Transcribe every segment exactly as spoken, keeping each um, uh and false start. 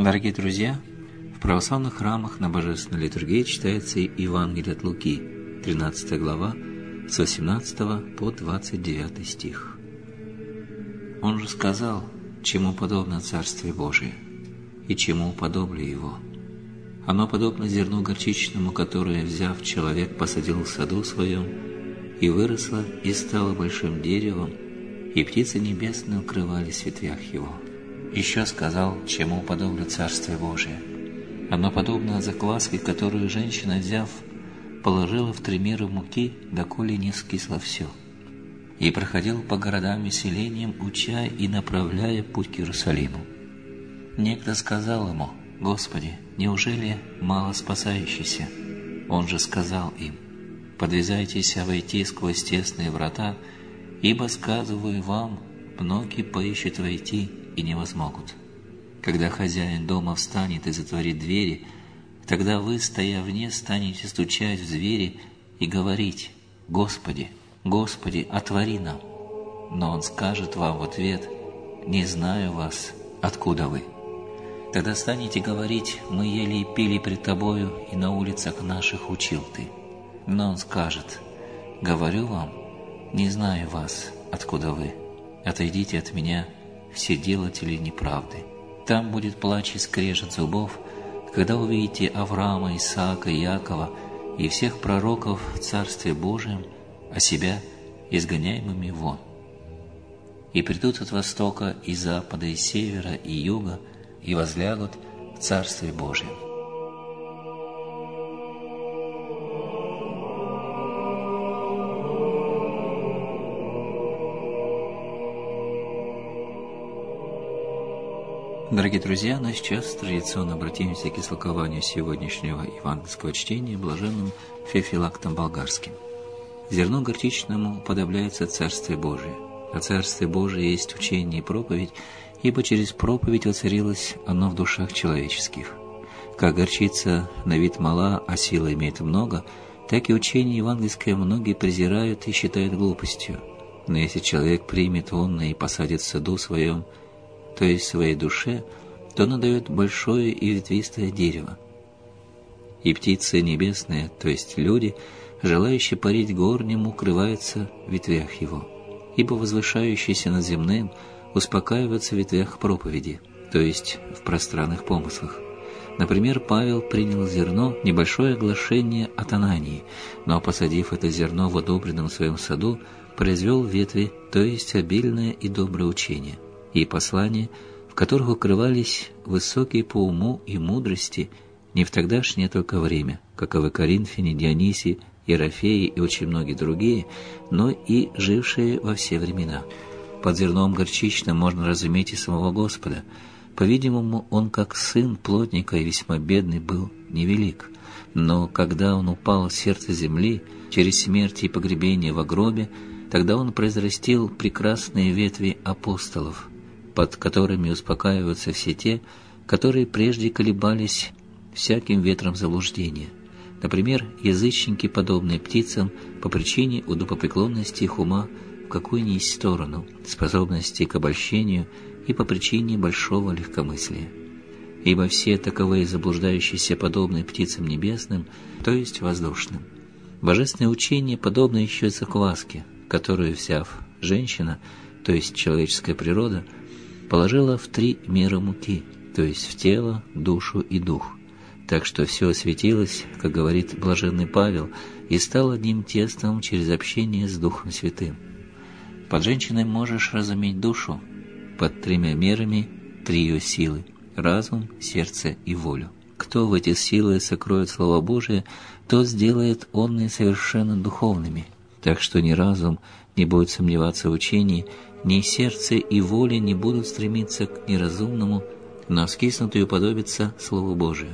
Дорогие друзья, в православных храмах на Божественной литургии читается Евангелие от Луки, тринадцатая глава, с восемнадцатого по двадцать девятый стих. Он же сказал, чему подобно Царствие Божие, и чему подобле его. Оно подобно зерну горчичному, которое, взяв, человек посадил в саду своем, и выросло, и стало большим деревом, и птицы небесные укрывались в ветвях его. Еще сказал, чему подобно Царствие Божие. Оно подобно закваске, которую женщина, взяв, положила в три меры муки, доколе не скисло все. И проходил по городам и селениям, уча и направляя путь к Иерусалиму. Некто сказал ему: «Господи, неужели мало спасающийся?» Он же сказал им: «Подвязайтесь войти сквозь тесные врата, ибо, сказываю вам, многие поищут войти и не возмогут. Когда хозяин дома встанет и затворит двери, тогда вы, стоя вне, станете стучать в двери и говорить: Господи, Господи, отвори нам. Но он скажет вам в ответ: не знаю вас, откуда вы. Тогда станете говорить: мы ели и пили пред тобою, и на улицах наших учил ты. Но он скажет: говорю вам, не знаю вас, откуда вы. Отойдите от меня, все делатели неправды. Там будет плач и скрежет зубов, когда увидите Авраама, Исаака, Иакова и всех пророков в Царстве Божьем, а себя изгоняемыми вон. И придут от востока, и запада, и севера, и юга, и возлягут в Царстве Божьем». Дорогие друзья, но сейчас традиционно обратимся к истолкованию сегодняшнего евангельского чтения блаженным Феофилактом Болгарским. Зерно горчичному подобляется Царствие Божие, а Царствие Божие есть учение и проповедь, ибо через проповедь воцарилось оно в душах человеческих. Как горчица на вид мала, а сила имеет много, так и учение евангельское многие презирают и считают глупостью. Но если человек примет онное и посадит в саду своем, то есть в своей душе, то оно дает большое и ветвистое дерево. И птицы небесные, то есть люди, желающие парить горнем, укрываются в ветвях его, ибо возвышающиеся над земным успокаиваются в ветвях проповеди, то есть в пространных помыслах. Например, Павел принял зерно, небольшое оглашение от Анании, но, посадив это зерно в одобренном своем саду, произвел ветви, то есть обильное и доброе учение, и послания, в которых укрывались высокие по уму и мудрости не в тогдашнее только время, каковы Коринфяне, Дионисий, Ерофеи и очень многие другие, но и жившие во все времена. Под зерном горчичным можно разуметь и самого Господа. По-видимому, он, как сын плотника и весьма бедный, был невелик. Но когда он упал в сердце земли, через смерть и погребение во гробе, тогда он произрастил прекрасные ветви апостолов, под которыми успокаиваются все те, которые прежде колебались всяким ветром заблуждения. Например, язычники, подобные птицам, по причине удобопреклонности их ума в какую ни есть сторону, способности к обольщению и по причине большого легкомыслия. Ибо все таковые заблуждающиеся подобны птицам небесным, то есть воздушным. Божественное учение подобно еще и закваске, которую, взяв женщина, то есть человеческая природа, положила в три меры муки, то есть в тело, душу и дух, так что все осветилось, как говорит блаженный Павел, и стало одним тестом через общение с Духом Святым. Под женщиной можешь разуметь душу, под тремя мерами три ее силы – разум, сердце и волю. Кто в эти силы сокроет Слово Божие, тот сделает онные совершенно духовными, так что ни разум не будет сомневаться в учении, ни сердце и воля не будут стремиться к неразумному, но скиснут и уподобиться Слову Божию.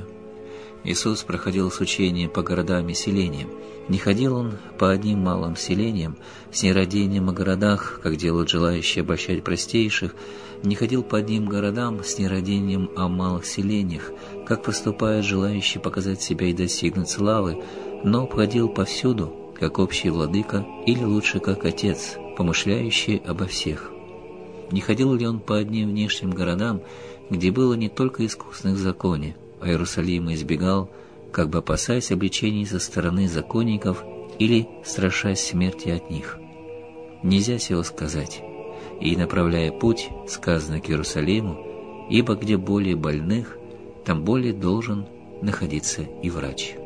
Иисус проходил с учением по городам и селениям. Не ходил он по одним малым селениям, с нерадением о городах, как делают желающие обольщать простейших, не ходил по одним городам с нерадением о малых селениях, как поступают желающие показать себя и достигнуть славы, но ходил повсюду, как общий владыка, или лучше, как отец, помышляющий обо всех. Не ходил ли он по одним внешним городам, где было не только искусных в законе, а Иерусалима избегал, как бы опасаясь обличений со стороны законников или страшась смерти от них. Нельзя сего сказать, и, направляя путь, сказано к Иерусалиму, ибо где более больных, там более должен находиться и врач.